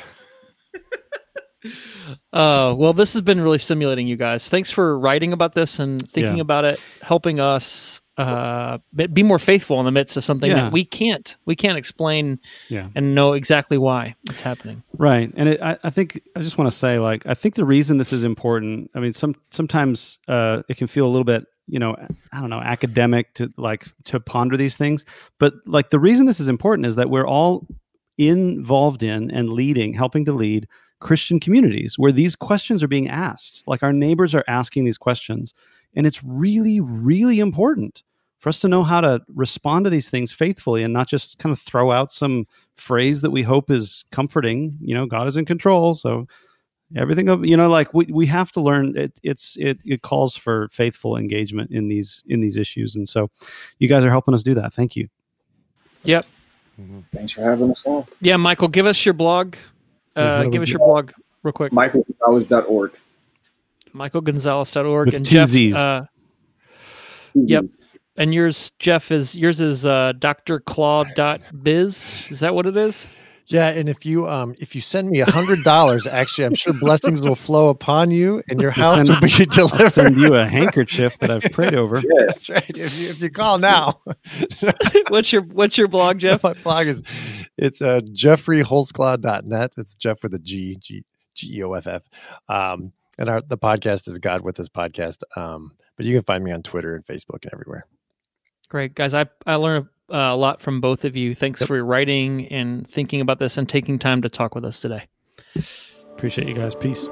Uh, well, this has been really stimulating, you guys. Thanks for writing about this and thinking Yeah. about it, helping us uh, be be more faithful in the midst of something Yeah. that we can't we can't explain Yeah. and know exactly why it's happening. Right. And it, I, I think I just want to say, like, I think the reason this is important, I mean, some sometimes uh, it can feel a little bit, you know, I don't know, academic to like to ponder these things. But like the reason this is important is that we're all involved in and leading, helping to lead Christian communities where these questions are being asked. Like our neighbors are asking these questions. And it's really, really important for us to know how to respond to these things faithfully and not just kind of throw out some phrase that we hope is comforting. You know, God is in control. So everything, of you know, like we, we have to learn it. It's, it, it calls for faithful engagement in these, in these issues. And so you guys are helping us do that. Thank you. Yep. Thanks for having us on. Yeah, Michael, give us your blog. Uh, give us your blog real quick. michael gonzalez dot org. michael gonzalez dot org. With And two Jeff, Zs. uh, Yep. And yours, Jeff, is yours is uh, d r claw dot biz. Is that what it is? Yeah, and if you um if you send me a hundred dollars, actually, I'm sure blessings will flow upon you, and your house will be delivered. Send you a handkerchief that I've prayed over. Yeah, that's right. If you, if you call now, what's your what's your blog, Jeff? So my blog is it's uh, jeffrey holzclaw dot net. It's Jeff with a G, G, G E O F F. Um, and our the podcast is God with Us podcast. Um, but you can find me on Twitter and Facebook and everywhere. Great, guys. I I learned Uh, a lot from both of you. Thanks yep. for writing and thinking about this and taking time to talk with us today. Appreciate you guys. Peace.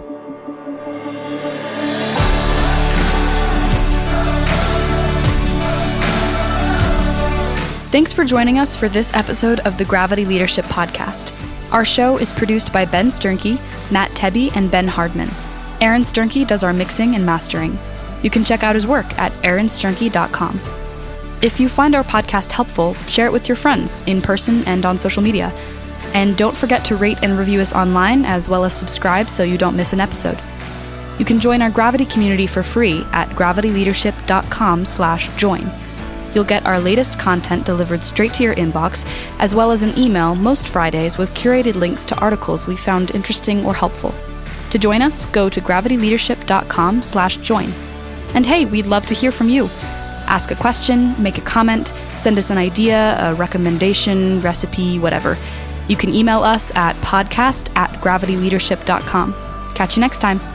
Thanks for joining us for this episode of the Gravity Leadership Podcast. Our show is produced by Ben Sternke, Matt Tebbe, and Ben Hardman. Aaron Sternke does our mixing and mastering. You can check out his work at aaron sternke dot com. If you find our podcast helpful, share it with your friends in person and on social media. And don't forget to rate and review us online, as well as subscribe so you don't miss an episode. You can join our Gravity community for free at gravity leadership dot com slash join. You'll get our latest content delivered straight to your inbox, as well as an email most Fridays with curated links to articles we found interesting or helpful. To join us, go to gravity leadership dot com slash join. And hey, we'd love to hear from you. Ask a question, make a comment, send us an idea, a recommendation, recipe, whatever. You can email us at podcast at gravity leadership dot com. Catch you next time.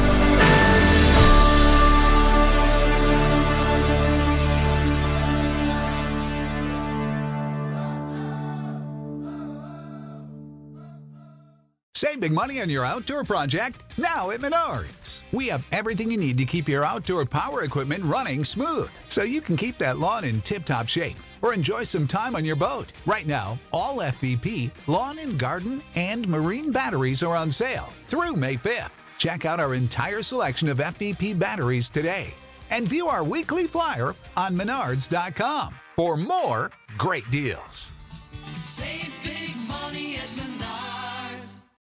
Save big money on your outdoor project now at Menards. We have everything you need to keep your outdoor power equipment running smooth, so you can keep that lawn in tip-top shape or enjoy some time on your boat. Right now, all F V P, lawn and garden, and marine batteries are on sale through May fifth. Check out our entire selection of F V P batteries today and view our weekly flyer on menards dot com for more great deals. Save